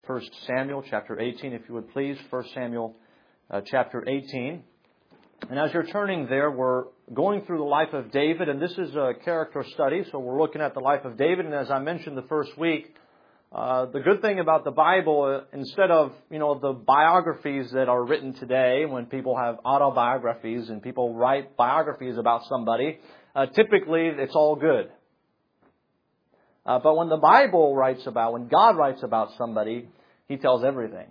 1 Samuel chapter 18, if you would please. 1 Samuel chapter 18. And as you're turning there, we're going through the life of David, and this is a character study, so we're looking at the life of David. And as I mentioned the first week, the good thing about the Bible, instead of, the biographies that are written today, when people have autobiographies and people write biographies about somebody, typically it's all good. But when the Bible when God writes about somebody, He tells everything.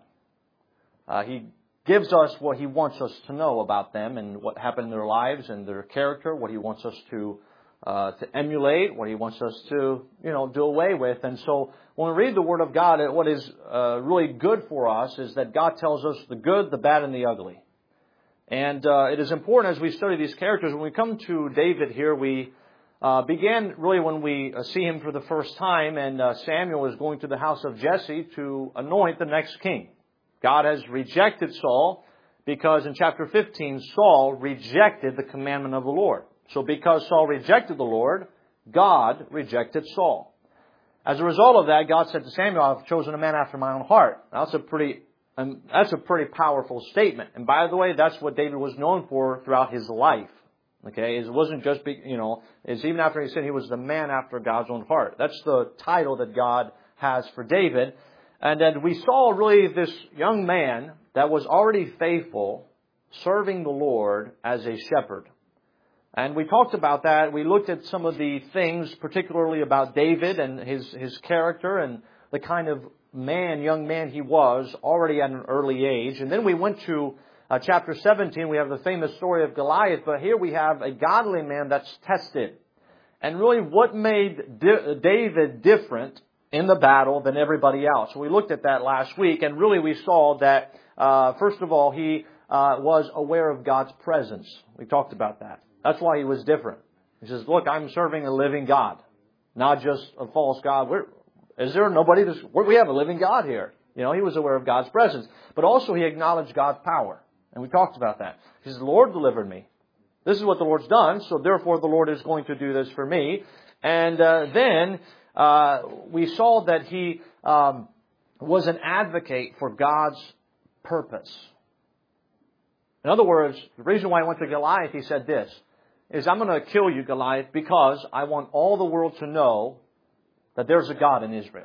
He gives us what He wants us to know about them and what happened in their lives and their character, what He wants us to emulate, what He wants us to, do away with. And so when we read the Word of God, what is really good for us is that God tells us the good, the bad, and the ugly. And it is important as we study these characters. When we come to David here, we began really when we see him for the first time, and Samuel is going to the house of Jesse to anoint the next king. God has rejected Saul because in chapter 15, Saul rejected the commandment of the Lord. So because Saul rejected the Lord, God rejected Saul. As a result of that, God said to Samuel, I've chosen a man after my own heart. That's a pretty powerful statement. And by the way, that's what David was known for throughout his life. Okay, it wasn't just, it's even after he said he was the man after God's own heart. That's the title that God has for David. And then we saw really this young man that was already faithful, serving the Lord as a shepherd. And we talked about that. We looked at some of the things, particularly about David and his character and the kind of young man he was already at an early age. And then we went to chapter 17, we have the famous story of Goliath, but here we have a godly man that's tested. And really what made David different in the battle than everybody else? We looked at that last week, and really we saw that, first of all, he was aware of God's presence. We talked about that. That's why he was different. He says, look, I'm serving a living God, not just a false God. We have a living God here. He was aware of God's presence. But also he acknowledged God's power. And we talked about that. He says, the Lord delivered me. This is what the Lord's done, so therefore the Lord is going to do this for me. And then we saw that he was an advocate for God's purpose. In other words, the reason why I went to Goliath, he said this, is I'm going to kill you, Goliath, because I want all the world to know that there's a God in Israel.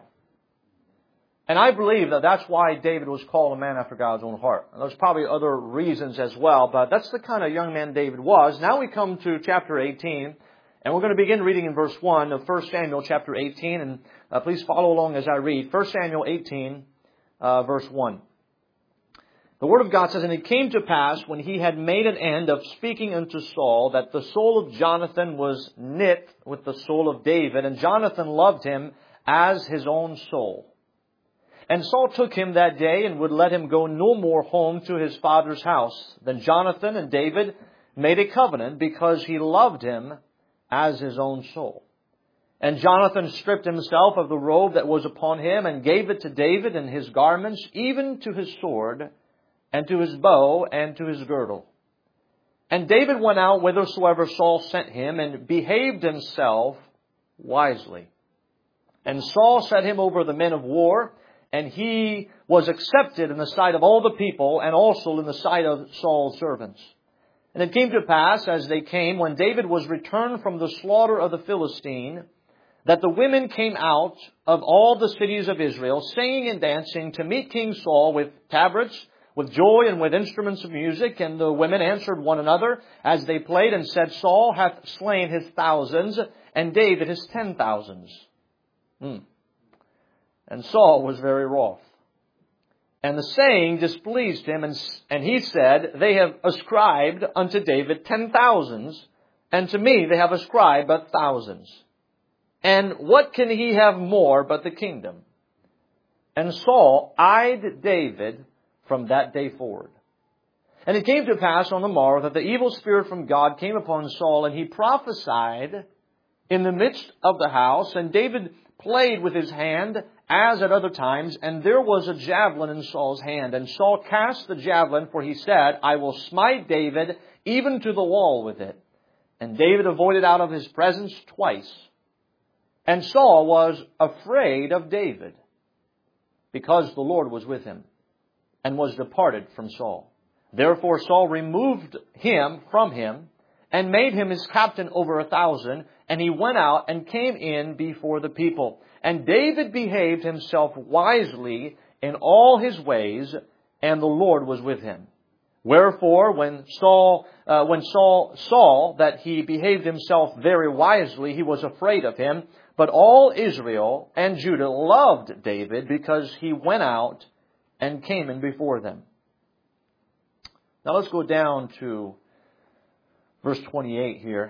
And I believe that that's why David was called a man after God's own heart. And there's probably other reasons as well, but that's the kind of young man David was. Now we come to chapter 18, and we're going to begin reading in verse 1 of 1 Samuel chapter 18, and please follow along as I read. 1 Samuel 18, verse 1. The Word of God says, And it came to pass, when he had made an end of speaking unto Saul, that the soul of Jonathan was knit with the soul of David, and Jonathan loved him as his own soul. And Saul took him that day and would let him go no more home to his father's house. Then Jonathan and David made a covenant because he loved him as his own soul. And Jonathan stripped himself of the robe that was upon him and gave it to David and his garments, even to his sword and to his bow and to his girdle. And David went out whithersoever Saul sent him and behaved himself wisely. And Saul set him over the men of war, and he was accepted in the sight of all the people, and also in the sight of Saul's servants. And it came to pass, as they came, when David was returned from the slaughter of the Philistine, that the women came out of all the cities of Israel, singing and dancing, to meet King Saul with tabrets, with joy, and with instruments of music. And the women answered one another as they played, and said, Saul hath slain his thousands, and David his 10,000s. And Saul was very wroth. And the saying displeased him, and he said, They have ascribed unto David 10,000s, and to me they have ascribed but thousands. And what can he have more but the kingdom? And Saul eyed David from that day forward. And it came to pass on the morrow that the evil spirit from God came upon Saul, and he prophesied in the midst of the house, and David played with his hand, as at other times, and there was a javelin in Saul's hand. And Saul cast the javelin, for he said, I will smite David even to the wall with it. And David avoided out of his presence twice. And Saul was afraid of David, because the Lord was with him, and was departed from Saul. Therefore Saul removed him from him, and made him his captain over 1,000, and he went out and came in before the people. And David behaved himself wisely in all his ways, and the Lord was with him. Wherefore, when Saul saw that he behaved himself very wisely, he was afraid of him. But all Israel and Judah loved David, because he went out and came in before them. Now let's go down to verse 28 here.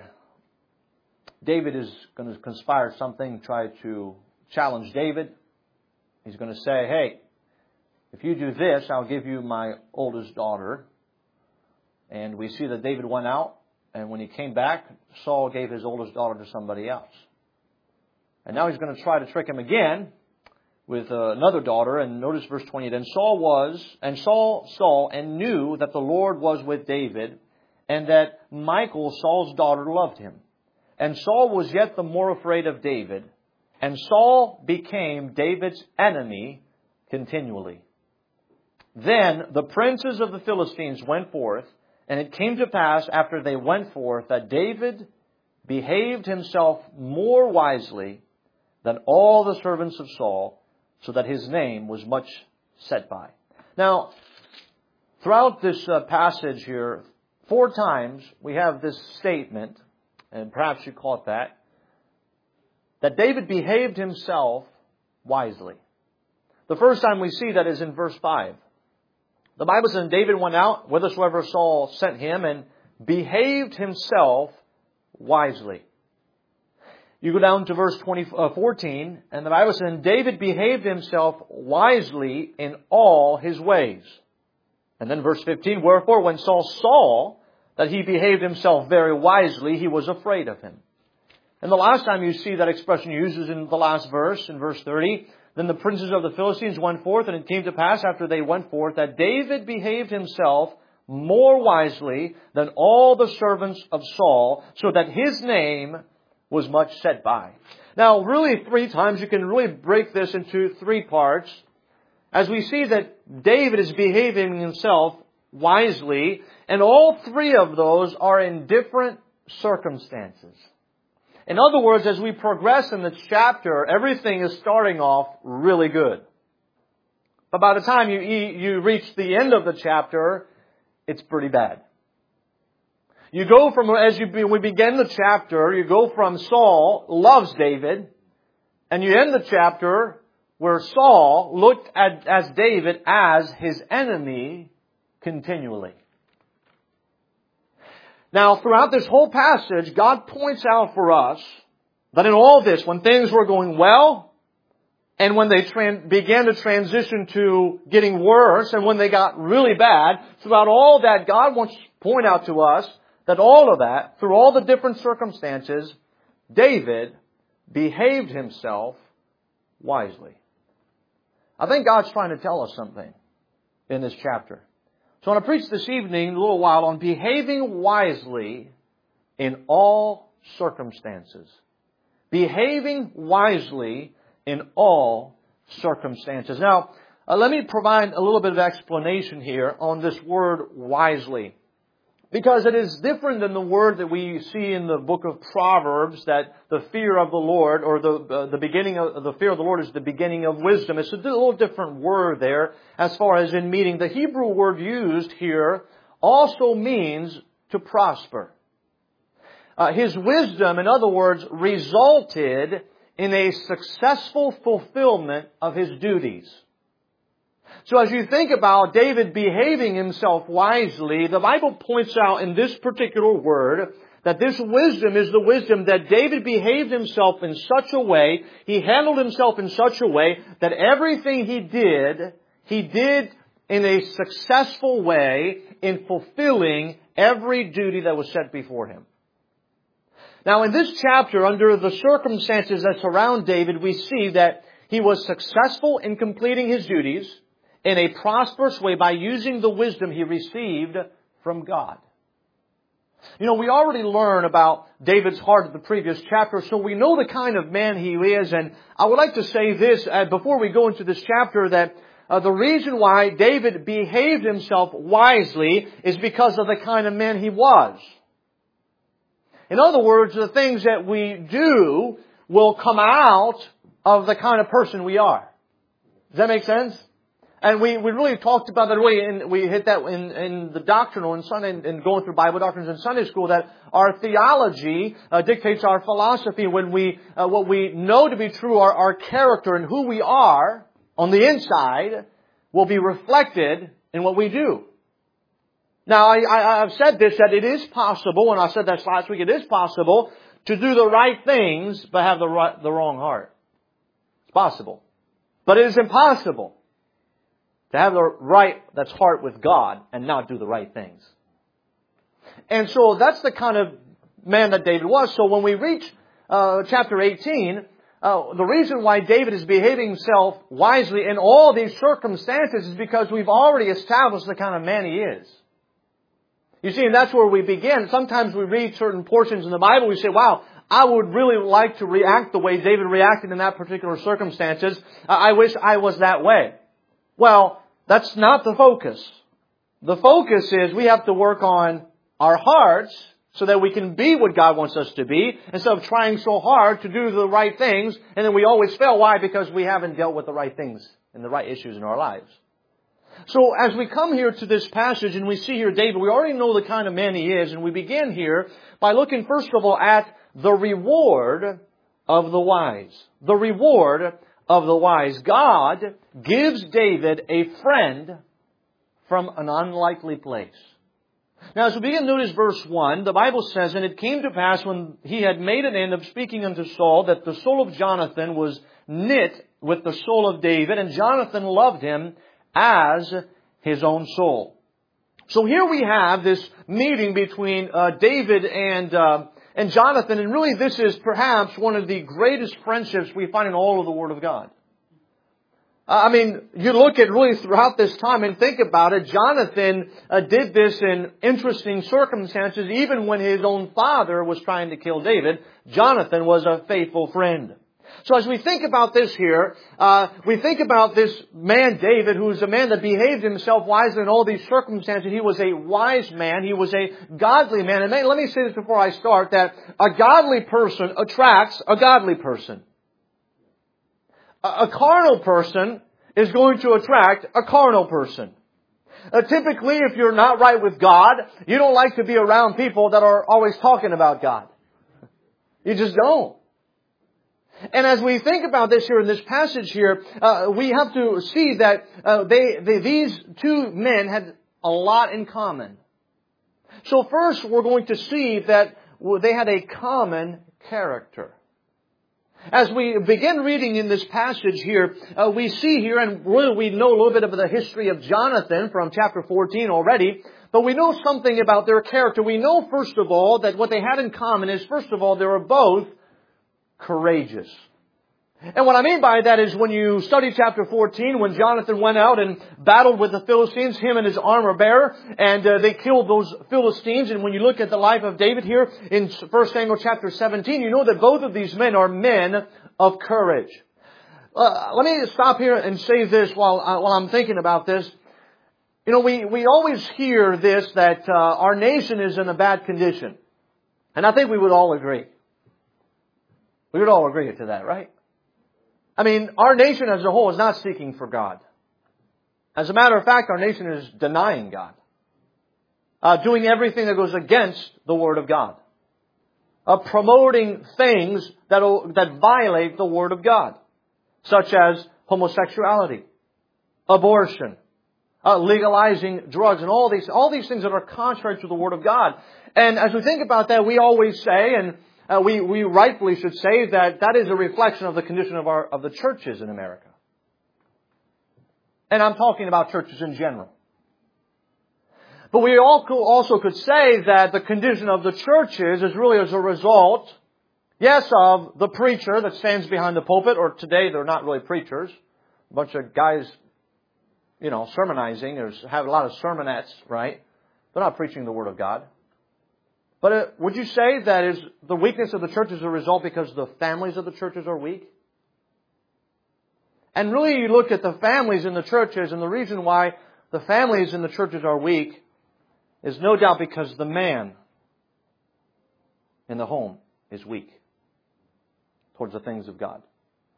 David is going to conspire something, try to challenge David. He's going to say, hey, if you do this, I'll give you my oldest daughter. And we see that David went out, and when he came back, Saul gave his oldest daughter to somebody else. And now he's going to try to trick him again with another daughter. And notice verse 28. And Saul saw and knew that the Lord was with David, and that Michal, Saul's daughter, loved him. And Saul was yet the more afraid of David. And Saul became David's enemy continually. Then the princes of the Philistines went forth, and it came to pass after they went forth that David behaved himself more wisely than all the servants of Saul, so that his name was much set by. Now, throughout this passage here, 4 times we have this statement, and perhaps you caught that David behaved himself wisely. The first time we see that is in verse 5. The Bible says, David went out whithersoever Saul sent him, and behaved himself wisely. You go down to verse 14, and the Bible says, David behaved himself wisely in all his ways. And then verse 15, wherefore when Saul saw that he behaved himself very wisely, he was afraid of him. And the last time you see that expression used is in the last verse, in verse 30. Then the princes of the Philistines went forth, and it came to pass after they went forth that David behaved himself more wisely than all the servants of Saul, so that his name was much set by. Now, really 3 times you can really break this into 3 parts. As we see that David is behaving himself wisely, and all 3 of those are in different circumstances. In other words, as we progress in this chapter, everything is starting off really good. But by the time you reach the end of the chapter, it's pretty bad. You go from, we begin the chapter, you go from Saul loves David, and you end the chapter where Saul looked at David as his enemy continually. Now, throughout this whole passage, God points out for us that in all this, when things were going well, and when they began to transition to getting worse, and when they got really bad, throughout all that, God wants to point out to us that all of that, through all the different circumstances, David behaved himself wisely. I think God's trying to tell us something in this chapter. So I want to preach this evening a little while on behaving wisely in all circumstances. Behaving wisely in all circumstances. Now, let me provide a little bit of explanation here on this word wisely. Because it is different than the word that we see in the book of Proverbs, that the fear of the Lord, or the beginning of the fear of the Lord is the beginning of wisdom. It's a little different word there as far as in meaning. The Hebrew word used here also means to prosper. His wisdom, in other words, resulted in a successful fulfillment of his duties. So as you think about David behaving himself wisely, the Bible points out in this particular word that this wisdom is the wisdom that David behaved himself in such a way, he handled himself in such a way that everything he did in a successful way in fulfilling every duty that was set before him. Now in this chapter, under the circumstances that surround David, we see that he was successful in completing his duties in a prosperous way by using the wisdom he received from God. We already learned about David's heart in the previous chapter, so we know the kind of man he is. And I would like to say this before we go into this chapter, that the reason why David behaved himself wisely is because of the kind of man he was. In other words, the things that we do will come out of the kind of person we are. Does that make sense? And we really talked about that way, and we hit that in the doctrinal and going through Bible doctrines in Sunday school, that our theology dictates our philosophy. When what we know to be true, our character and who we are on the inside will be reflected in what we do. Now, I've said this, that it is possible, and I said that last week, it is possible to do the right things but have the wrong heart. It's possible. But it is impossible to have the right, that's heart with God, and not do the right things. And so that's the kind of man that David was. So when we reach chapter 18, the reason why David is behaving himself wisely in all these circumstances is because we've already established the kind of man he is. You see, and that's where we begin. Sometimes we read certain portions in the Bible, we say, wow, I would really like to react the way David reacted in that particular circumstances. I wish I was that way. Well, that's not the focus. The focus is we have to work on our hearts so that we can be what God wants us to be, instead of trying so hard to do the right things, and then we always fail. Why? Because we haven't dealt with the right things and the right issues in our lives. So as we come here to this passage and we see here David, we already know the kind of man he is, and we begin here by looking first of all at the reward of the wise. The reward of the wise. God gives David a friend from an unlikely place. Now, as we begin to notice verse 1, the Bible says, "And it came to pass when he had made an end of speaking unto Saul, that the soul of Jonathan was knit with the soul of David, and Jonathan loved him as his own soul." So here we have this meeting between David and Jonathan, and really this is perhaps one of the greatest friendships we find in all of the Word of God. You look at really throughout this time and think about it, Jonathan did this in interesting circumstances. Even when his own father was trying to kill David, Jonathan was a faithful friend. So as we think about this here, we think about this man David, who is a man that behaved himself wisely in all these circumstances. He was a wise man. He was a godly man. And let me say this before I start, that a godly person attracts a godly person. A carnal person is going to attract a carnal person. Typically, if you're not right with God, you don't like to be around people that are always talking about God. You just don't. And as we think about this here in this passage here, we have to see that these two men had a lot in common. So first, we're going to see that they had a common character. As we begin reading in this passage here, we see here, and really we know a little bit of the history of Jonathan from chapter 14 already, but we know something about their character. We know, first of all, that what they had in common is, first of all, they were both courageous. And what I mean by that is when you study chapter 14, when Jonathan went out and battled with the Philistines, him and his armor bearer, and they killed those Philistines. And when you look at the life of David here in 1 Samuel chapter 17, you know that both of these men are men of courage. Let me stop here and say this while I'm thinking about this. We always hear this, that our nation is in a bad condition. And I think we would all agree. We would all agree to that, right? Our nation as a whole is not seeking for God. As a matter of fact, our nation is denying God. Doing everything that goes against the Word of God. Promoting things that violate the Word of God. Such as homosexuality, abortion, legalizing drugs, and all these things that are contrary to the Word of God. And as we think about that, we always say, and we rightfully should say, that is a reflection of the condition of the churches in America. And I'm talking about churches in general. But we also could say that the condition of the churches is really as a result, yes, of the preacher that stands behind the pulpit, or today they're not really preachers. A bunch of guys, sermonizing, have a lot of sermonettes, right? They're not preaching the Word of God. But would you say that is the weakness of the church is a result because the families of the churches are weak? And really you look at the families in the churches, and the reason why the families in the churches are weak is no doubt because the man in the home is weak towards the things of God.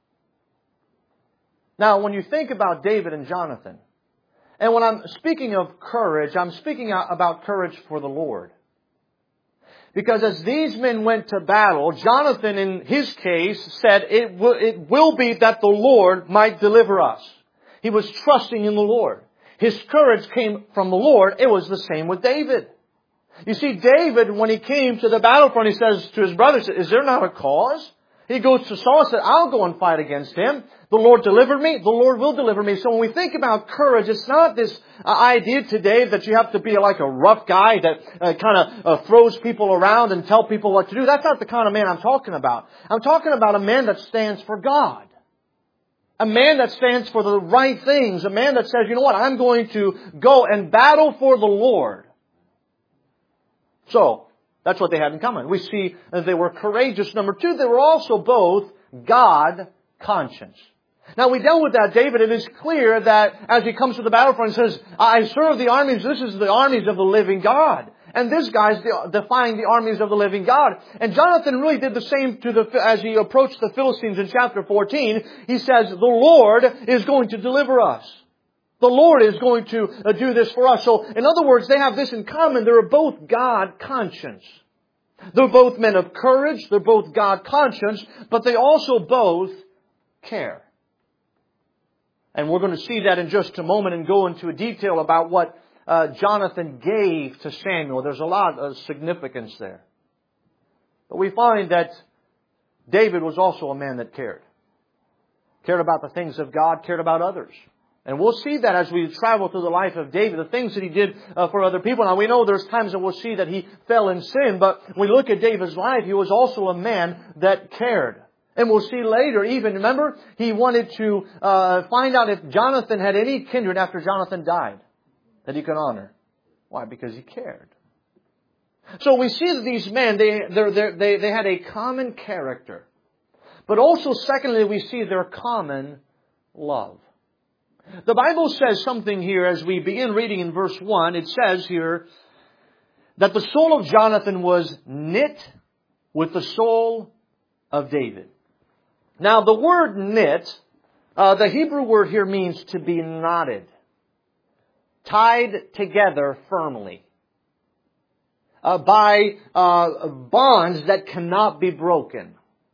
Now, when you think about David and Jonathan, and when I'm speaking of courage, I'm speaking about courage for the Lord. Because as these men went to battle, Jonathan in his case said, it will be that the Lord might deliver us. He was trusting in the Lord. His courage came from the Lord. It was the same with David. You see, David, when he came to the battlefront, he says to his brothers, is there not a cause? He goes to Saul and said, I'll go and fight against him. The Lord delivered me. The Lord will deliver me. So when we think about courage, it's not this idea today that you have to be like a rough guy that kind of throws people around and tell people what to do. That's not the kind of man I'm talking about. I'm talking about a man that stands for God. A man that stands for the right things. A man that says, you know what, I'm going to go and battle for the Lord. So, that's what they had in common. We see that they were courageous. Number two, they were also both God-conscious. Now, we dealt with that, David. It is clear that as he comes to the battlefront, he says, I serve the armies. This is the armies of the living God. And this guy's defying the armies of the living God. And Jonathan really did the same as he approached the Philistines in chapter 14. He says, the Lord is going to deliver us. The Lord is going to do this for us. So, in other words, they have this in common. They're both God-conscious. They're both men of courage. They're both God-conscious. But they also both care. And we're going to see that in just a moment and go into a detail about what Jonathan gave to Samuel. There's a lot of significance there. But we find that David was also a man that cared. Cared about the things of God, cared about others. And we'll see that as we travel through the life of David, the things that he did for other people. Now we know there's times that we'll see that he fell in sin, but when we look at David's life, he was also a man that cared. And we'll see later, even, remember, he wanted to find out if Jonathan had any kindred after Jonathan died that he could honor. Why? Because he cared. So we see that these men, they had a common character. But also, secondly, we see their common love. The Bible says something here as we begin reading in verse 1. It says here that the soul of Jonathan was knit with the soul of David. Now, the word knit, the Hebrew word here means to be knotted, tied together firmly by bonds that cannot be broken.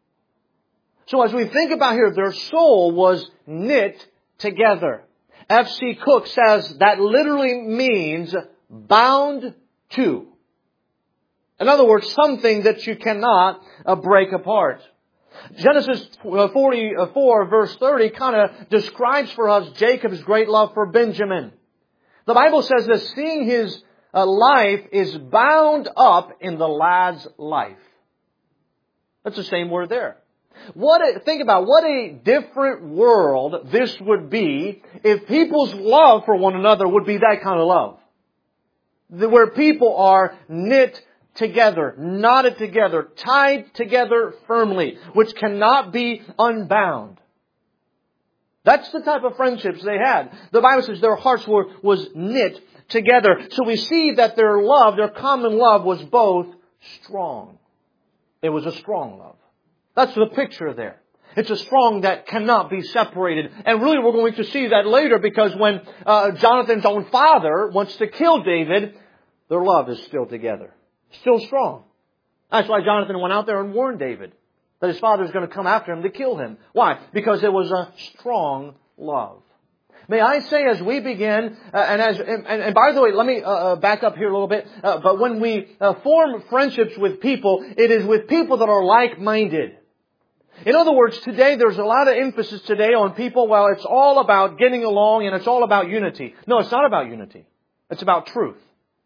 So as we think about here, their soul was knit together. F.C. Cook says that literally means bound to. In other words, something that you cannot break apart. Genesis 44 verse 30 kind of describes for us Jacob's great love for Benjamin. The Bible says that seeing his life is bound up in the lad's life. That's the same word there. Think about what a different world this would be if people's love for one another would be that kind of love. Where people are knit together, knotted together, tied together firmly, which cannot be unbound. That's the type of friendships they had. The Bible says their hearts was knit together. So we see that their love, their common love, was both strong. It was a strong love. That's the picture there. It's a strong that cannot be separated. And really we're going to see that later because when Jonathan's own father wants to kill David, their love is still together. Still strong. That's why Jonathan went out there and warned David that his father is going to come after him to kill him. Why? Because it was a strong love. May I say as we begin, and by the way, let me back up here a little bit. But when we form friendships with people, it is with people that are like-minded. In other words, today there's a lot of emphasis today on people, well, it's all about getting along and it's all about unity. No, it's not about unity. It's about truth.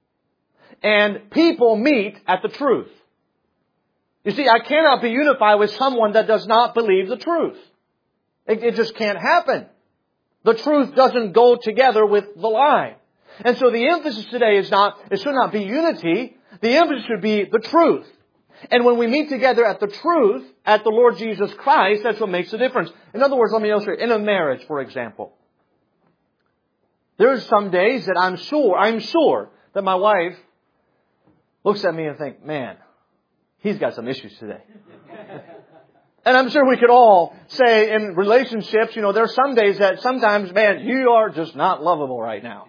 And people meet at the truth. You see, I cannot be unified with someone that does not believe the truth. It just can't happen. The truth doesn't go together with the lie. And so the emphasis today should not be unity. The emphasis should be the truth. And when we meet together at the truth, at the Lord Jesus Christ, that's what makes the difference. In other words, let me illustrate. In a marriage, for example, there's some days that I'm sure that my wife looks at me and thinks, man, he's got some issues today. And I'm sure we could all say in relationships, there's some days that sometimes, man, you are just not lovable right now.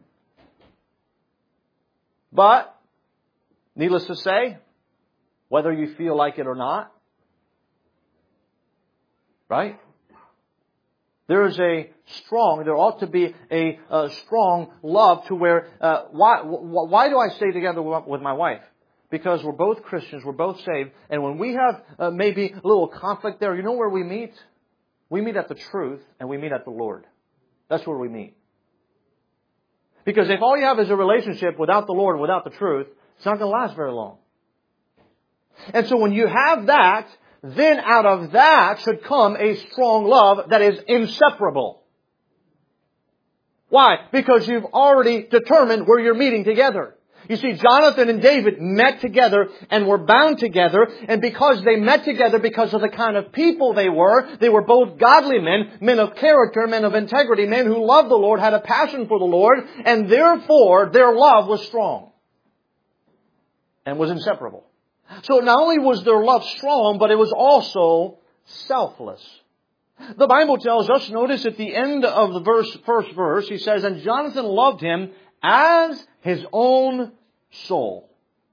But, needless to say, whether you feel like it or not, right? There ought to be a strong love to where, why do I stay together with my wife? Because we're both Christians, we're both saved, and when we have maybe a little conflict there, you know where we meet? We meet at the truth, and we meet at the Lord. That's where we meet. Because if all you have is a relationship without the Lord and without the truth, it's not going to last very long. And so when you have that, then out of that should come a strong love that is inseparable. Why? Because you've already determined where you're meeting together. You see, Jonathan and David met together and were bound together. And because they met together because of the kind of people they were both godly men, men of character, men of integrity, men who loved the Lord, had a passion for the Lord, and therefore their love was strong and was inseparable. So not only was their love strong, but it was also selfless. The Bible tells us, notice at the end of the first verse, he says, and Jonathan loved him as his own soul.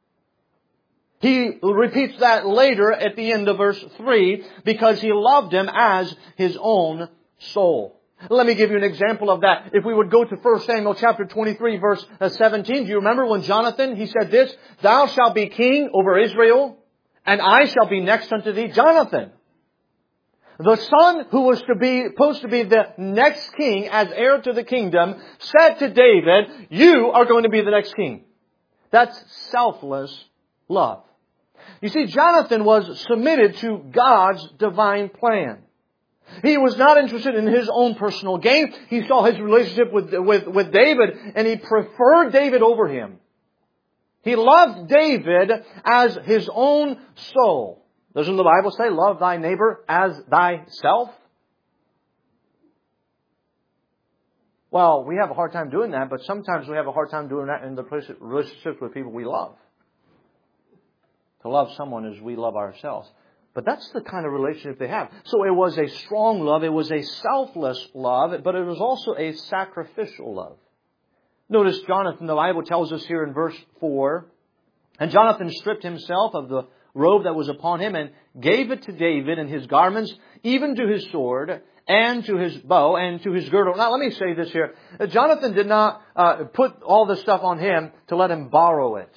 He repeats that later at the end of verse 3, because he loved him as his own soul. Let me give you an example of that. If we would go to 1 Samuel chapter 23, verse 17. Do you remember when Jonathan, he said this, thou shalt be king over Israel, and I shall be next unto thee. Jonathan, the son who was supposed to be the next king as heir to the kingdom, said to David, you are going to be the next king. That's selfless love. You see, Jonathan was submitted to God's divine plan. He was not interested in his own personal gain. He saw his relationship with David, and he preferred David over him. He loved David as his own soul. Doesn't the Bible say, love thy neighbor as thyself? Well, we have a hard time doing that, but sometimes we have a hard time doing that in the relationships with people we love. To love someone as we love ourselves. But that's the kind of relationship they have. So it was a strong love, it was a selfless love, but it was also a sacrificial love. Notice Jonathan, the Bible tells us here in verse 4, and Jonathan stripped himself of the robe that was upon him and gave it to David and his garments, even to his sword and to his bow and to his girdle. Now let me say this here. Jonathan did not put all this stuff on him to let him borrow it.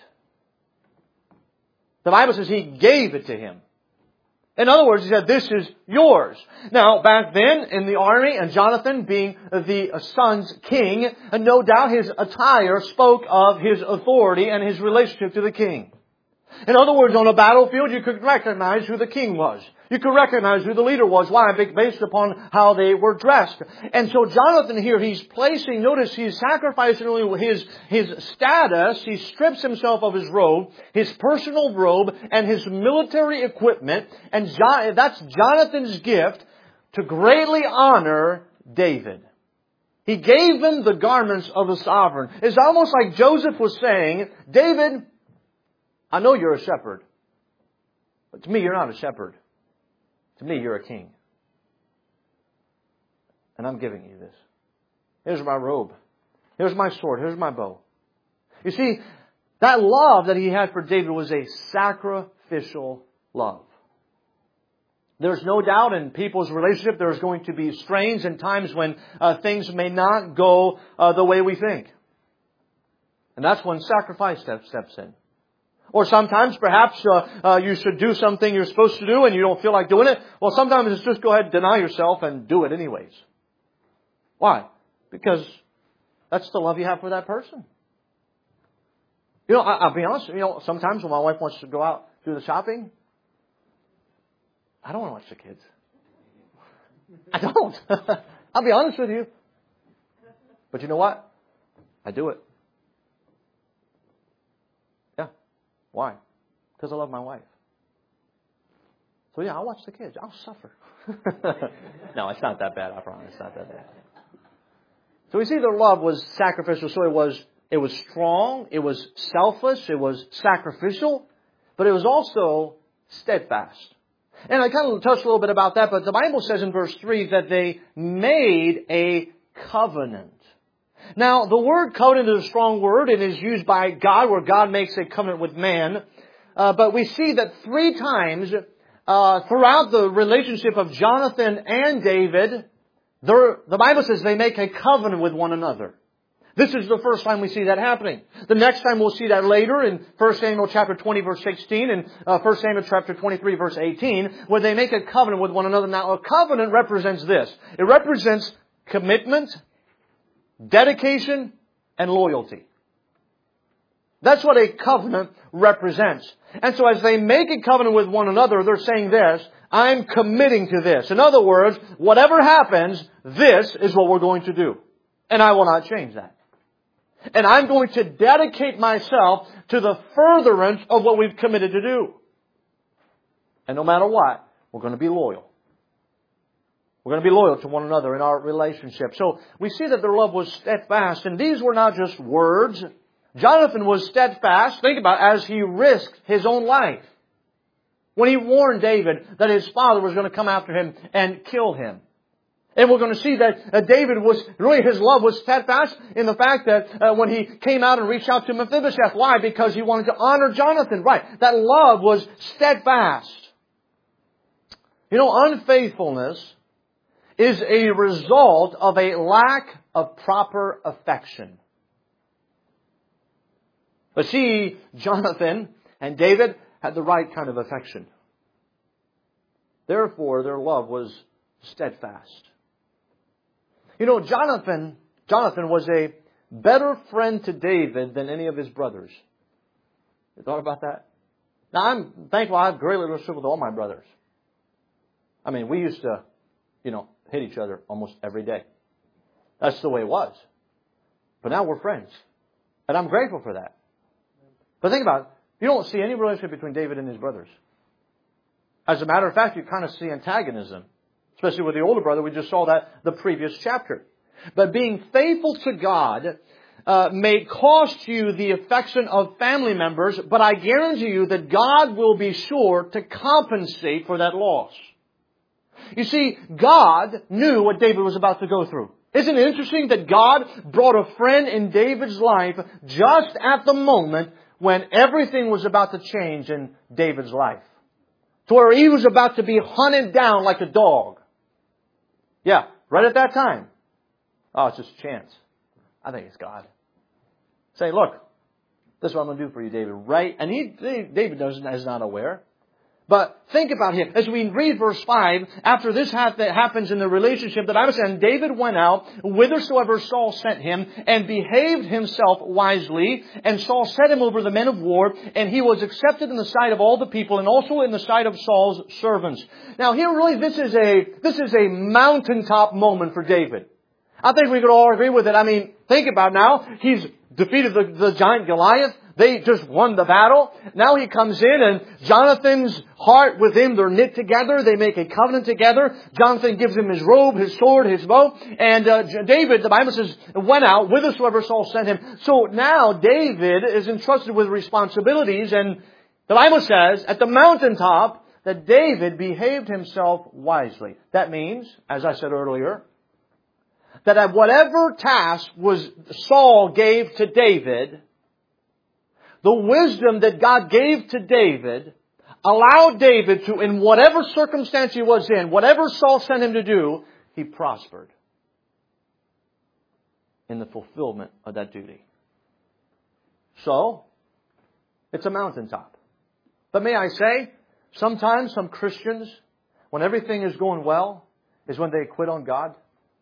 The Bible says he gave it to him. In other words, he said, this is yours. Now, back then in the army, and Jonathan being the son's king, no doubt his attire spoke of his authority and his relationship to the king. In other words, on a battlefield, you could recognize who the king was. You could recognize who the leader was. Why? Based upon how they were dressed. And so Jonathan here, he's placing, notice he's sacrificing his status. He strips himself of his robe, his personal robe, and his military equipment. And that's Jonathan's gift to greatly honor David. He gave him the garments of the sovereign. It's almost like Joseph was saying, David, I know you're a shepherd, but to me you're not a shepherd. To me you're a king. And I'm giving you this. Here's my robe. Here's my sword. Here's my bow. You see, that love that he had for David was a sacrificial love. There's no doubt in people's relationship there's going to be strains and times when things may not go the way we think. And that's when sacrifice steps in. Or sometimes perhaps you should do something you're supposed to do and you don't feel like doing it. Well, sometimes it's just go ahead and deny yourself and do it anyways. Why? Because that's the love you have for that person. You know, I'll be honest, sometimes when my wife wants to go out do the shopping, I don't want to watch the kids. I don't. I'll be honest with you. But you know what? I do it. Yeah. Why? Because I love my wife. So yeah, I'll watch the kids. I'll suffer. No, it's not that bad, I promise. It's not that bad. So we see their love was sacrificial. So it was strong, it was selfless, it was sacrificial, but it was also steadfast. And I kind of touched a little bit about that, but the Bible says in verse 3 that they made a covenant. Now, the word covenant is a strong word. It is used by God where God makes a covenant with man. But we see that 3 times throughout the relationship of Jonathan and David, the Bible says they make a covenant with one another. This is the first time we see that happening. The next time we'll see that later in 1 Samuel chapter 20 verse 16 and 1 Samuel chapter 23 verse 18 where they make a covenant with one another. Now a covenant represents this. It represents commitment, dedication, and loyalty. That's what a covenant represents. And so as they make a covenant with one another, they're saying this, I'm committing to this. In other words, whatever happens, this is what we're going to do. And I will not change that. And I'm going to dedicate myself to the furtherance of what we've committed to do. And no matter what, we're going to be loyal. We're going to be loyal to one another in our relationship. So we see that their love was steadfast. And these were not just words. Jonathan was steadfast. Think about it, as he risked his own life. When he warned David that his father was going to come after him and kill him. And we're going to see that David was, really his love was steadfast in the fact that when he came out and reached out to Mephibosheth. Why? Because he wanted to honor Jonathan. Right. That love was steadfast. You know, unfaithfulness is a result of a lack of proper affection. But see, Jonathan and David had the right kind of affection. Therefore, their love was steadfast. You know, Jonathan was a better friend to David than any of his brothers. You thought about that? Now, I'm thankful I have great relationship with all my brothers. I mean, we used to, hit each other almost every day. That's the way it was. But now we're friends. And I'm grateful for that. But think about it. You don't see any relationship between David and his brothers. As a matter of fact, you kind of see antagonism. Especially with the older brother, we just saw that the previous chapter. But being faithful to God may cost you the affection of family members, but I guarantee you that God will be sure to compensate for that loss. You see, God knew what David was about to go through. Isn't it interesting that God brought a friend in David's life just at the moment when everything was about to change in David's life? To where he was about to be hunted down like a dog. Yeah, right at that time. Oh, it's just a chance. I think it's God. Say, look, this is what I'm going to do for you, David. Right? And David is not aware. But think about him. As we read verse 5, after this happens in the relationship, the Bible says, and David went out whithersoever Saul sent him, and behaved himself wisely. And Saul set him over the men of war, and he was accepted in the sight of all the people, and also in the sight of Saul's servants. Now here really, this is a mountaintop moment for David. I think we could all agree with it. I mean, think about it now. He's defeated the giant Goliath. They just won the battle. Now he comes in and Jonathan's heart with him, they're knit together. They make a covenant together. Jonathan gives him his robe, his sword, his bow. And David, the Bible says, went out whithersoever Saul sent him. So now David is entrusted with responsibilities. And the Bible says at the mountaintop that David behaved himself wisely. That means, as I said earlier, that at whatever task Saul gave to David, the wisdom that God gave to David allowed David to, in whatever circumstance he was in, whatever Saul sent him to do, he prospered in the fulfillment of that duty. So, it's a mountaintop. But may I say, sometimes some Christians, when everything is going well, is when they quit on God.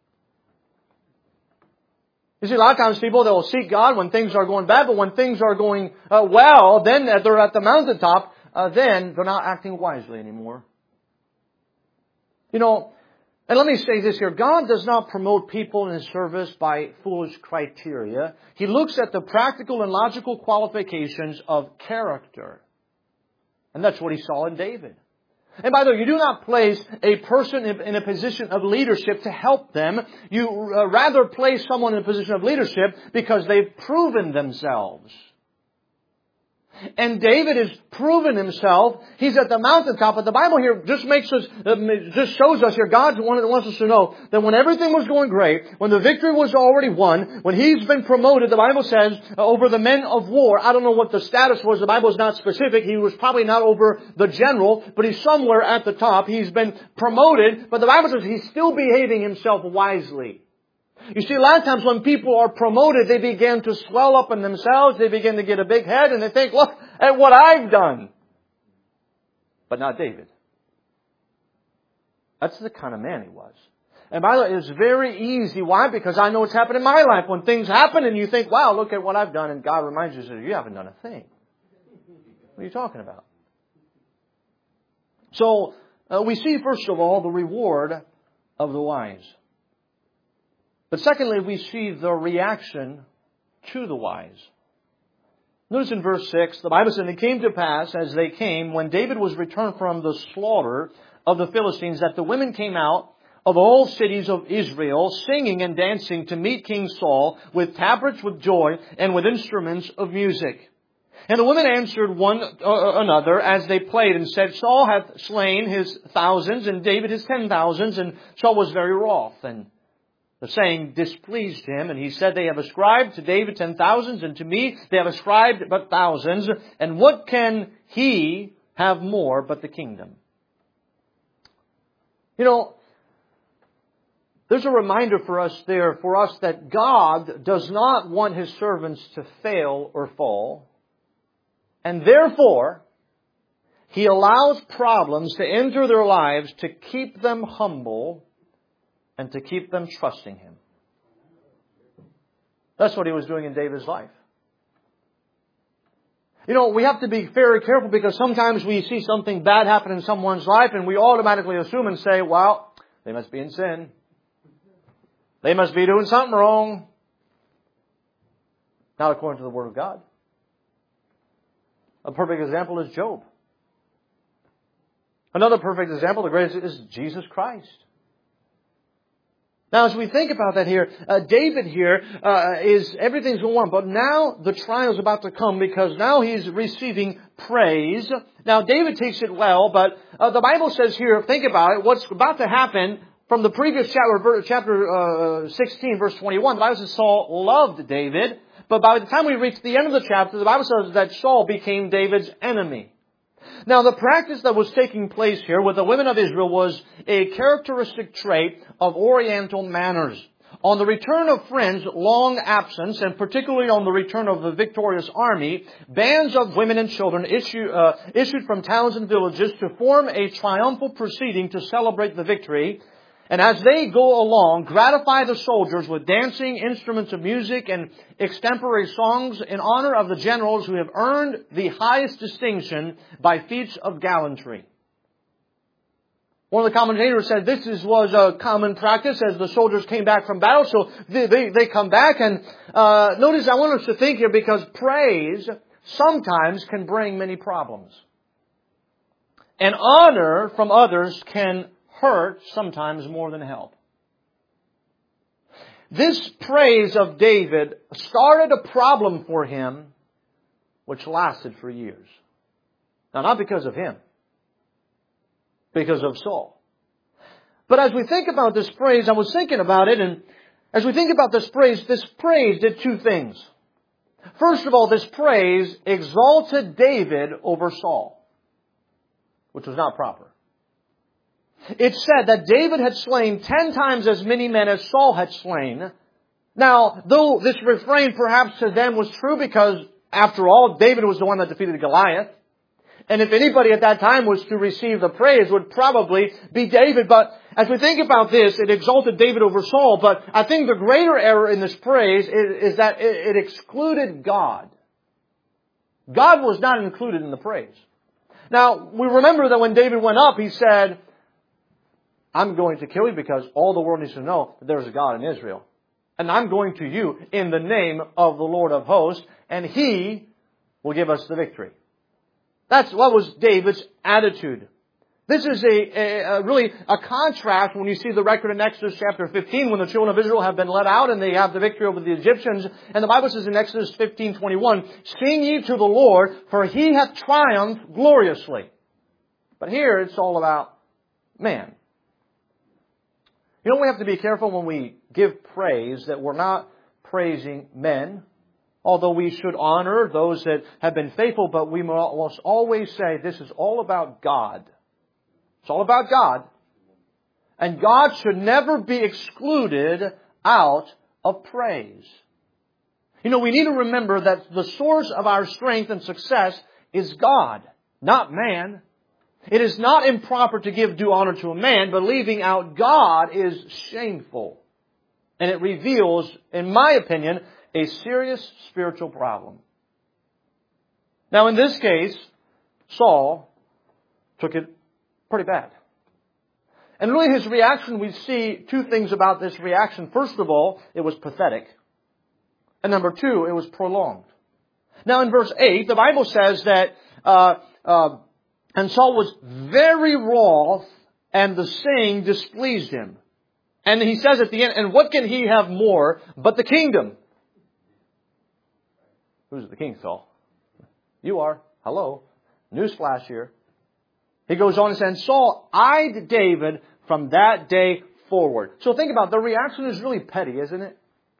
You see, a lot of times people, they'll seek God when things are going bad, but when things are going well, then they're at the mountaintop, then they're not acting wisely anymore. And And let me say this here. God does not promote people in His service by foolish criteria. He looks at the practical and logical qualifications of character. And that's what He saw in David. And by the way, you do not place a person in a position of leadership to help them. You rather place someone in a position of leadership because they've proven themselves. And David has proven himself. He's at the mountaintop. But the Bible here just shows us here, God wants us to know that when everything was going great, when the victory was already won, when he's been promoted, the Bible says, over the men of war. I don't know what the status was. The Bible is not specific. He was probably not over the general, but he's somewhere at the top. He's been promoted, but the Bible says he's still behaving himself wisely. You see, a lot of times when people are promoted, they begin to swell up in themselves. They begin to get a big head and they think, look at what I've done. But not David. That's the kind of man he was. And by the way, it's very easy. Why? Because I know it's happened in my life. When things happen and you think, wow, look at what I've done. And God reminds you, you haven't done a thing. What are you talking about? So, we see, first of all, the reward of the wise. But secondly, we see the reaction to the wise. Notice in verse 6, the Bible says, "And it came to pass, as they came, when David was returned from the slaughter of the Philistines, that the women came out of all cities of Israel, singing and dancing to meet King Saul, with tabrets with joy, and with instruments of music. And the women answered one another as they played, and said, Saul hath slain his thousands, and David his 10,000s. And Saul was very wroth, and the saying displeased him, and he said, They have ascribed to David 10,000s, and to me they have ascribed but thousands. And what can he have more but the kingdom?" You know, there's a reminder for us that God does not want His servants to fail or fall. And therefore, He allows problems to enter their lives to keep them humble and to keep them trusting Him. That's what He was doing in David's life. You know, we have to be very careful because sometimes we see something bad happen in someone's life and we automatically assume and say, well, they must be in sin. They must be doing something wrong. Not according to the Word of God. A perfect example is Job. Another perfect example, the greatest, is Jesus Christ. Now, as we think about that here, David here everything's going on, but now the trial is about to come because now he's receiving praise. Now, David takes it well, but the Bible says here, think about it, what's about to happen from the previous chapter 16, verse 21. The Bible says Saul loved David, but by the time we reach the end of the chapter, the Bible says that Saul became David's enemy. Now, the practice that was taking place here with the women of Israel was a characteristic trait of Oriental manners. On the return of friends, long absence, and particularly on the return of the victorious army, bands of women and children issued from towns and villages to form a triumphal proceeding to celebrate the victory. And as they go along, gratify the soldiers with dancing, instruments of music, and extemporary songs in honor of the generals who have earned the highest distinction by feats of gallantry. One of the commentators said this was a common practice as the soldiers came back from battle. So they come back and notice I want us to think here because praise sometimes can bring many problems. And honor from others can hurt sometimes more than help. This praise of David started a problem for him which lasted for years. Now, not because of him, because of Saul. But as we think about this praise, I was thinking about it, and as we think about this praise did two things. First of all, this praise exalted David over Saul, which was not proper. It said that David had slain 10 times as many men as Saul had slain. Now, though this refrain perhaps to them was true because, after all, David was the one that defeated Goliath. And if anybody at that time was to receive the praise, it would probably be David. But as we think about this, it exalted David over Saul. But I think the greater error in this praise is that it excluded God. God was not included in the praise. Now, we remember that when David went up, he said, I'm going to kill you because all the world needs to know that there's a God in Israel. And I'm going to you in the name of the Lord of hosts, and He will give us the victory. That's what was David's attitude. This is really a contrast when you see the record in Exodus chapter 15 when the children of Israel have been led out and they have the victory over the Egyptians. And the Bible says in Exodus 15:21, "Sing ye to the Lord, for He hath triumphed gloriously." But here it's all about man. You know, we have to be careful when we give praise that we're not praising men. Although we should honor those that have been faithful, but we must always say this is all about God. It's all about God. And God should never be excluded out of praise. You know, we need to remember that the source of our strength and success is God, not man. It is not improper to give due honor to a man, but leaving out God is shameful. And it reveals, in my opinion, a serious spiritual problem. Now, in this case, Saul took it pretty bad. And really his reaction, we see two things about this reaction. First of all, it was pathetic. And number two, it was prolonged. Now in verse 8, the Bible says that, and Saul was very wroth, and the saying displeased him. And he says at the end, and what can he have more but the kingdom? Who's the king, Saul? You are. Hello. Newsflash here. He goes on and says, Saul eyed David from that day forward. So think about it. The reaction is really petty, isn't it?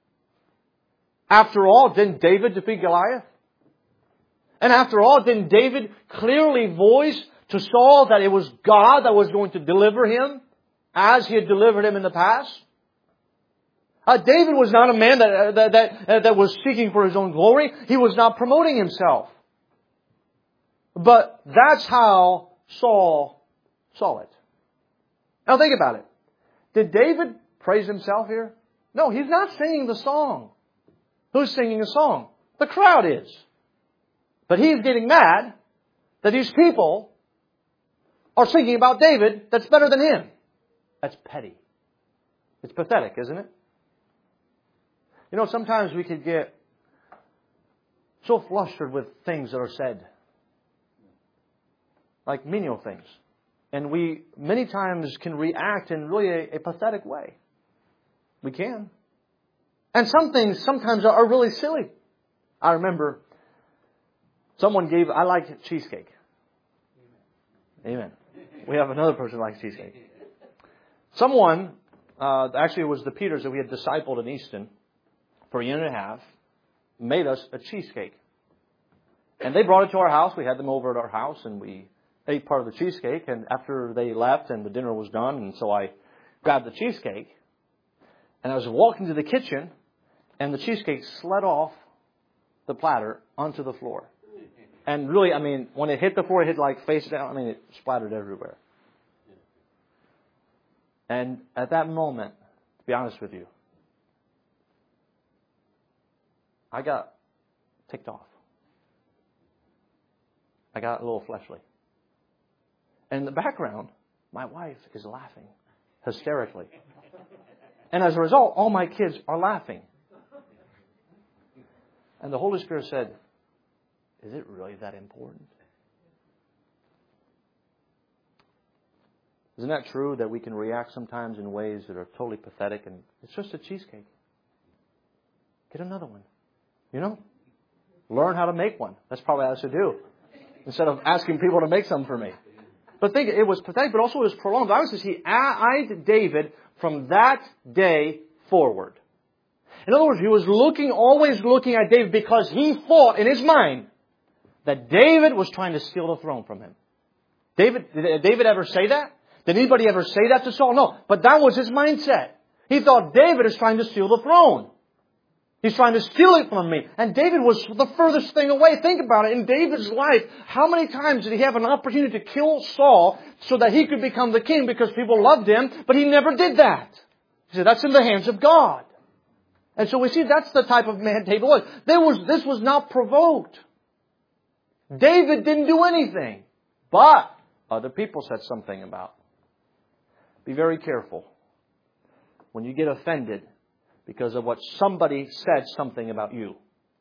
After all, didn't David defeat Goliath? And after all, didn't David clearly voice to Saul that it was God that was going to deliver him as He had delivered him in the past? David was not a man that was seeking for his own glory. He was not promoting himself. But that's how Saul saw it. Now think about it. Did David praise himself here? No, he's not singing the song. Who's singing the song? The crowd is. But he's getting mad that these people are singing about David that's better than him. That's petty. It's pathetic, isn't it? You know, sometimes we could get so flustered with things that are said. Like menial things. And we many times can react in really a pathetic way. We can. And some things sometimes are really silly. I remember I like cheesecake. Amen. We have another person who likes cheesecake. Someone, actually it was the Peters that we had discipled in Easton for a year and a half, made us a cheesecake. And they brought it to our house. We had them over at our house and we ate part of the cheesecake. And after they left and the dinner was done, and so I grabbed the cheesecake and I was walking to the kitchen and the cheesecake slid off the platter onto the floor. And really, I mean, when it hit the floor, it hit like face down. I mean, it splattered everywhere. And at that moment, to be honest with you, I got ticked off. I got a little fleshly. And in the background, my wife is laughing hysterically. And as a result, all my kids are laughing. And the Holy Spirit said, is it really that important? Isn't that true that we can react sometimes in ways that are totally pathetic and it's just a cheesecake? Get another one. You know? Learn how to make one. That's probably what I should do. Instead of asking people to make some for me. But think, it was pathetic, but also it was prolonged. The Bible says he eyed David from that day forward. In other words, he was always looking at David because he thought in his mind that David was trying to steal the throne from him. Did David ever say that? Did anybody ever say that to Saul? No. But that was his mindset. He thought David is trying to steal the throne. He's trying to steal it from me. And David was the furthest thing away. Think about it. In David's life, how many times did he have an opportunity to kill Saul so that he could become the king because people loved him? But he never did that. He said, that's in the hands of God. And so we see that's the type of man David was. This was not provoked. David didn't do anything. But other people said something about. Be very careful when you get offended because of what somebody said something about you.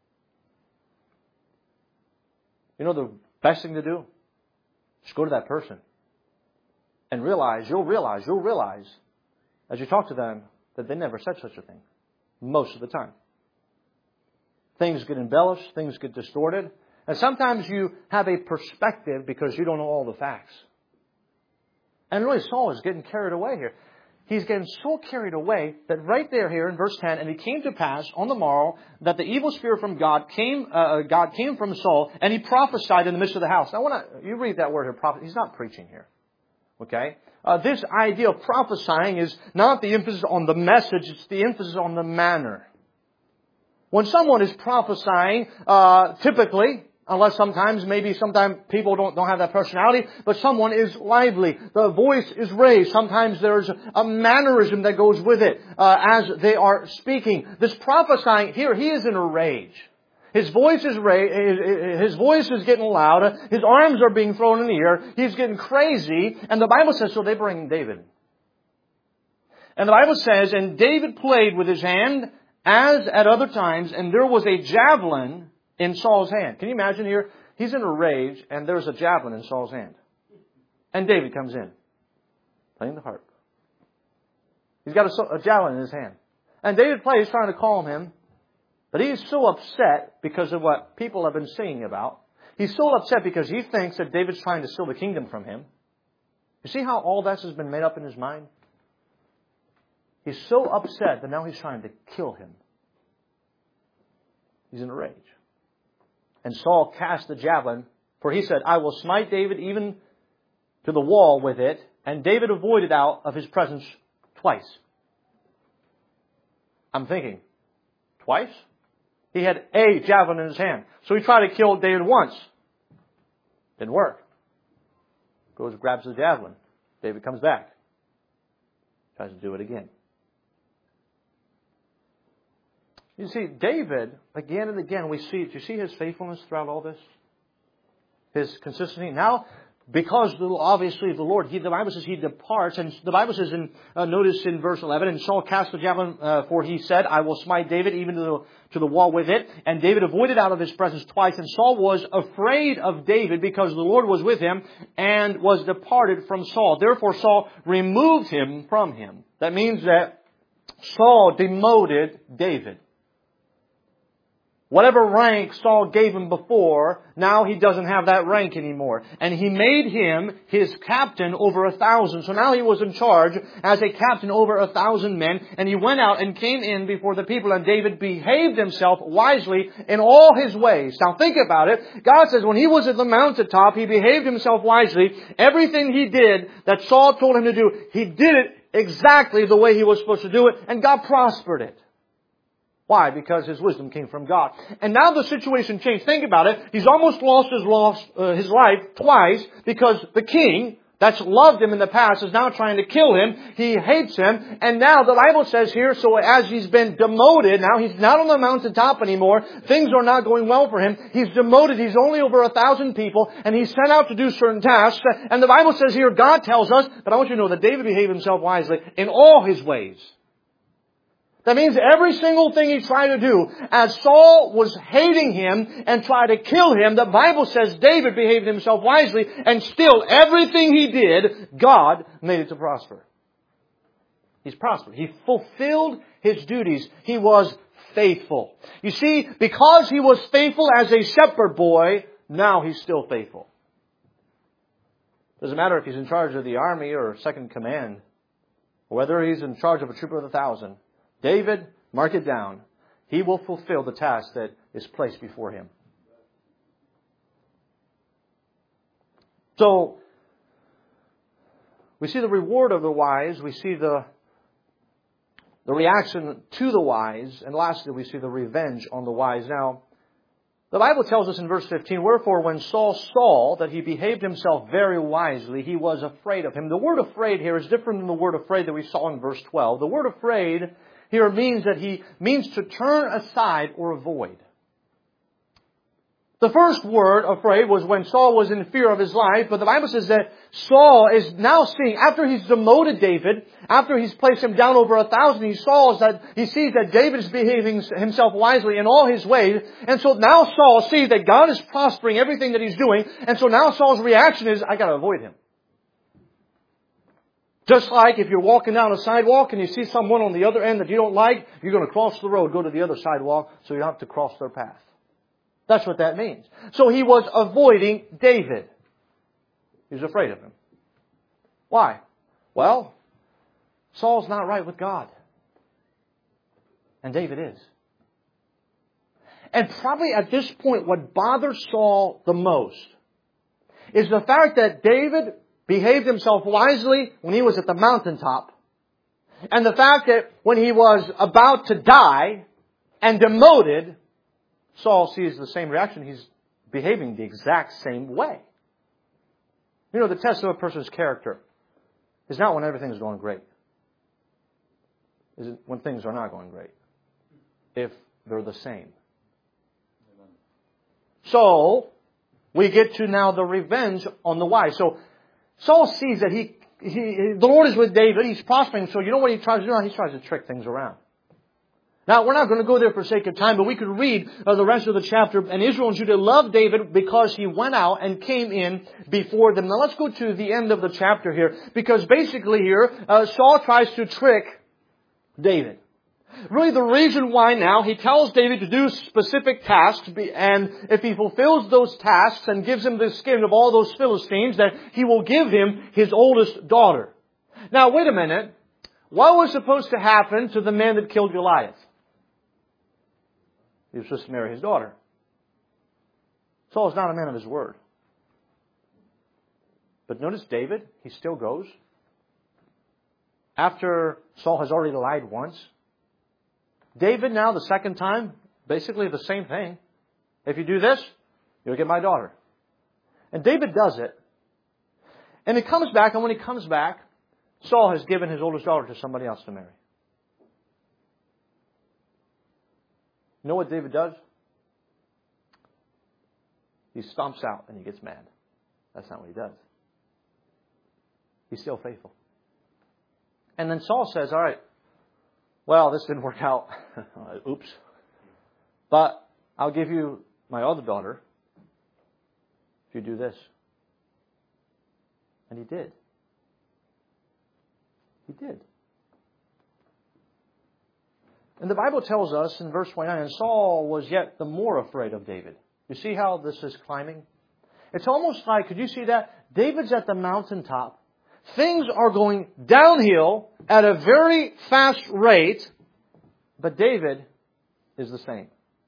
You know the best thing to do? Just go to that person and you'll realize as you talk to them that they never said such a thing. Most of the time. Things get embellished, things get distorted, and sometimes you have a perspective because you don't know all the facts. And really Saul is getting carried away here. He's getting so carried away that right there here in verse 10, and it came to pass on the morrow that the evil spirit from God came from Saul, and he prophesied in the midst of the house. Now, you read that word here, prophet. He's not preaching here. Okay? This idea of prophesying is not the emphasis on the message, it's the emphasis on the manner. When someone is prophesying, typically, unless sometimes people don't have that personality, but someone is lively. The voice is raised. Sometimes there's a mannerism that goes with it as they are speaking. This prophesying here, he is in a rage. His voice is his voice is getting loud. His arms are being thrown in the air. He's getting crazy. And the Bible says, so they bring David. And the Bible says, and David played with his hand as at other times, and there was a javelin in Saul's hand. Can you imagine here? He's in a rage, and there's a javelin in Saul's hand. And David comes in, playing the harp. He's got a javelin in his hand. And David plays, trying to calm him. But he's so upset because of what people have been singing about. He's so upset because he thinks that David's trying to steal the kingdom from him. You see how all this has been made up in his mind? He's so upset that now he's trying to kill him. He's in a rage. And Saul cast the javelin, for he said, I will smite David even to the wall with it. And David avoided out of his presence twice. I'm thinking, twice? He had a javelin in his hand. So he tried to kill David once. Didn't work. Goes, grabs the javelin. David comes back. Tries to do it again. You see, David, again and again, do you see his faithfulness throughout all this? His consistency. Now, because obviously the Lord, the Bible says he departs, and the Bible says, notice in verse 11, and Saul cast the javelin, for he said, I will smite David even to the wall with it. And David avoided out of his presence twice, and Saul was afraid of David because the Lord was with him and was departed from Saul. Therefore Saul removed him from him. That means that Saul demoted David. Whatever rank Saul gave him before, now he doesn't have that rank anymore. And he made him his captain over 1,000. So now he was in charge as a captain over 1,000 men. And he went out and came in before the people. And David behaved himself wisely in all his ways. Now think about it. God says when he was at the mountaintop, he behaved himself wisely. Everything he did that Saul told him to do, he did it exactly the way he was supposed to do it. And God prospered it. Why? Because his wisdom came from God. And now the situation changed. Think about it. He's almost lost his life twice because the king that's loved him in the past is now trying to kill him. He hates him. And now the Bible says here, so as he's been demoted, now he's not on the mountaintop anymore. Things are not going well for him. He's demoted. He's only over 1,000 people. And he's sent out to do certain tasks. And the Bible says here, God tells us, but I want you to know that David behaved himself wisely in all his ways. That means every single thing he tried to do, as Saul was hating him and tried to kill him, the Bible says David behaved himself wisely, and still everything he did, God made it to prosper. He's prospered. He fulfilled his duties. He was faithful. You see, because he was faithful as a shepherd boy, now he's still faithful. Doesn't matter if he's in charge of the army or second command, or whether he's in charge of a troop of 1,000. David, mark it down, he will fulfill the task that is placed before him. So, we see the reward of the wise, we see the reaction to the wise, and lastly we see the revenge on the wise. Now, the Bible tells us in verse 15, wherefore when Saul saw that he behaved himself very wisely, he was afraid of him. The word afraid here is different than the word afraid that we saw in verse 12. The word afraid here means that he means to turn aside or avoid. The first word, afraid, was when Saul was in fear of his life. But the Bible says that Saul is now seeing, after he's demoted David, after he's placed him down over 1,000, he sees that David is behaving himself wisely in all his ways. And so now Saul sees that God is prospering everything that he's doing. And so now Saul's reaction is, I got to avoid him. Just like if you're walking down a sidewalk and you see someone on the other end that you don't like, you're going to cross the road, go to the other sidewalk so you don't have to cross their path. That's what that means. So he was avoiding David. He was afraid of him. Why? Well, Saul's not right with God. And David is. And probably at this point what bothers Saul the most is the fact that David behaved himself wisely when he was at the mountaintop. And the fact that when he was about to die and demoted, Saul sees the same reaction. He's behaving the exact same way. You know, the test of a person's character is not when everything is going great. Is it when things are not going great? If they're the same. So, we get to now the revenge on the wise. So, Saul sees that the Lord is with David. He's prospering. So, you know what he tries to do? He tries to trick things around. Now, we're not going to go there for sake of time, but we could read the rest of the chapter. And Israel and Judah loved David because he went out and came in before them. Now, let's go to the end of the chapter here. Because basically here, Saul tries to trick David. Really, the reason why now, he tells David to do specific tasks, and if he fulfills those tasks and gives him the skin of all those Philistines, that he will give him his oldest daughter. Now, wait a minute. What was supposed to happen to the man that killed Goliath? He was supposed to marry his daughter. Saul is not a man of his word. But notice David, he still goes. After Saul has already lied once, David now, the second time, basically the same thing. If you do this, you'll get my daughter. And David does it. And he comes back, and when he comes back, Saul has given his oldest daughter to somebody else to marry. You know what David does? He stomps out and he gets mad. That's not what he does. He's still faithful. And then Saul says, all right, well, this didn't work out. Oops. But I'll give you my other daughter if you do this. And he did. He did. And the Bible tells us in verse 29, and Saul was yet the more afraid of David. You see how this is climbing? It's almost like, could you see that? David's at the mountaintop. Things are going downhill at a very fast rate, but David is the same.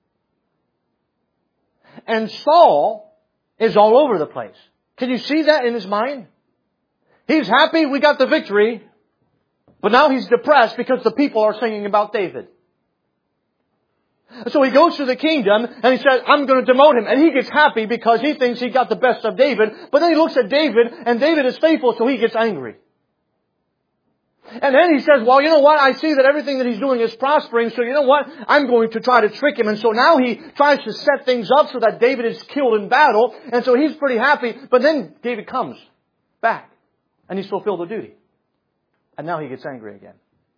And Saul is all over the place. Can you see that in his mind? He's happy we got the victory, but now he's depressed because the people are singing about David. So he goes to the kingdom and he says, I'm going to demote him. And he gets happy because he thinks he got the best of David. But then he looks at David and David is faithful, so he gets angry. And then he says, well, you know what? I see that everything that he's doing is prospering. So you know what? I'm going to try to trick him. And so now he tries to set things up so that David is killed in battle. And so he's pretty happy. But then David comes back and he's fulfilled the duty. And now he gets angry again.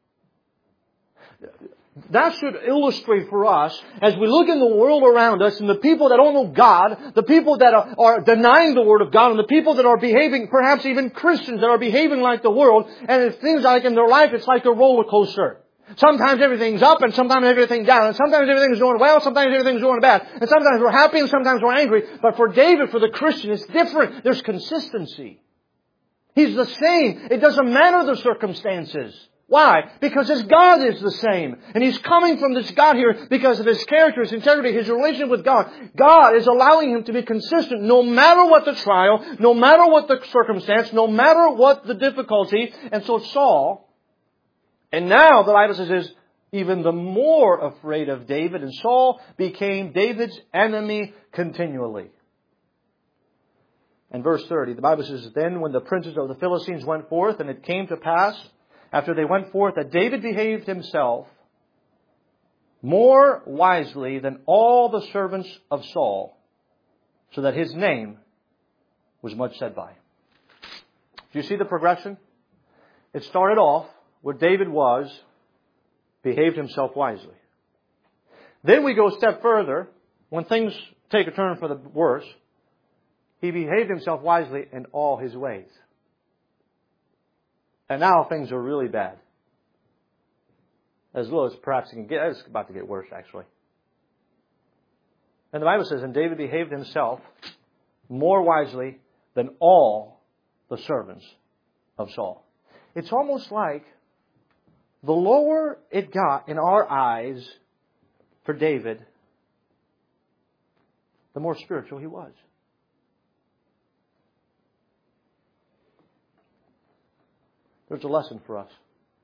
That should illustrate for us, as we look in the world around us, and the people that don't know God, the people that are denying the Word of God, and the people that are behaving, perhaps even Christians that are behaving like the world, and it seems like in their life it's like a roller coaster. Sometimes everything's up, and sometimes everything's down, and sometimes everything's going well, sometimes everything's going bad, and sometimes we're happy, and sometimes we're angry. But for David, for the Christian, it's different. There's consistency. He's the same. It doesn't matter the circumstances. Why? Because His God is the same. And He's coming from this God here because of His character, His integrity, His relationship with God. God is allowing him to be consistent no matter what the trial, no matter what the circumstance, no matter what the difficulty. And so Saul, and now the Bible says, is even the more afraid of David. And Saul became David's enemy continually. And verse 30, the Bible says, then when the princes of the Philistines went forth, and it came to pass, after they went forth, that David behaved himself more wisely than all the servants of Saul, so that his name was much said by. Do you see the progression? It started off where David behaved himself wisely. Then we go a step further. When things take a turn for the worse, he behaved himself wisely in all his ways. And now things are really bad. As low as perhaps it can get. It's about to get worse, actually. And the Bible says, and David behaved himself more wisely than all the servants of Saul. It's almost like the lower it got in our eyes for David, the more spiritual he was. There's a lesson for us.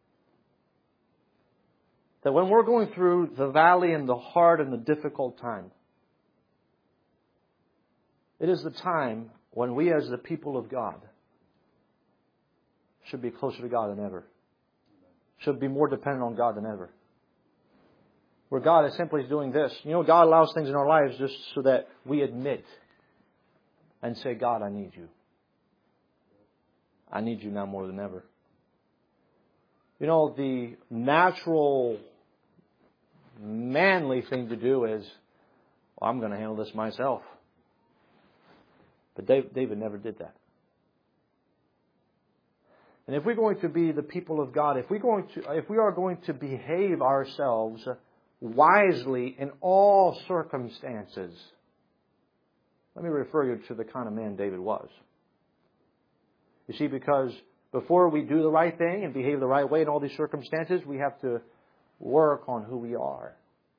That when we're going through the valley and the hard and the difficult time, it is the time when we as the people of God should be closer to God than ever. Should be more dependent on God than ever. Where God is simply doing this. You know, God allows things in our lives just so that we admit and say, God, I need you. I need you now more than ever. You know, the natural, manly thing to do is, well, I'm going to handle this myself. But David never did that. And if we're going to be the people of God, if we are going to behave ourselves wisely in all circumstances, let me refer you to the kind of man David was. You see, because before we do the right thing and behave the right way in all these circumstances, we have to work on who we are.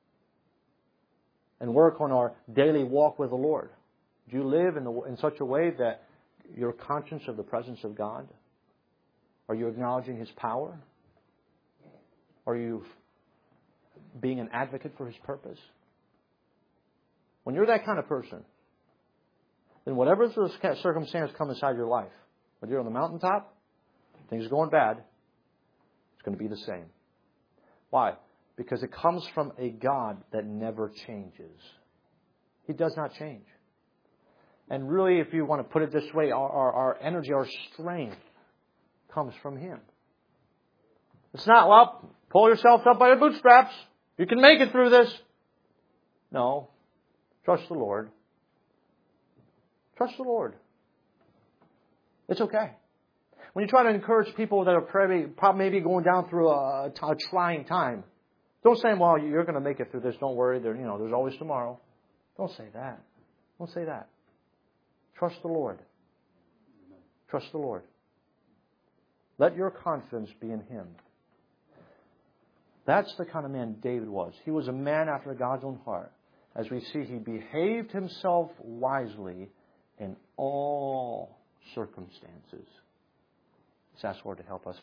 And work on our daily walk with the Lord. Do you live in such a way that you're conscious of the presence of God? Are you acknowledging His power? Are you being an advocate for His purpose? When you're that kind of person, then whatever circumstance comes inside your life, whether you're on the mountaintop, things are going bad, it's going to be the same. Why? Because it comes from a God that never changes. He does not change. And really, if you want to put it this way, our energy, our strength comes from Him. It's not, well, pull yourself up by your bootstraps. You can make it through this. No. Trust the Lord. Trust the Lord. It's okay. When you try to encourage people that are maybe going down through a trying time, don't say, well, you're going to make it through this. Don't worry. There's always tomorrow. Don't say that. Don't say that. Trust the Lord. Trust the Lord. Let your confidence be in Him. That's the kind of man David was. He was a man after God's own heart. As we see, he behaved himself wisely in all circumstances. Let's ask the Lord to help us.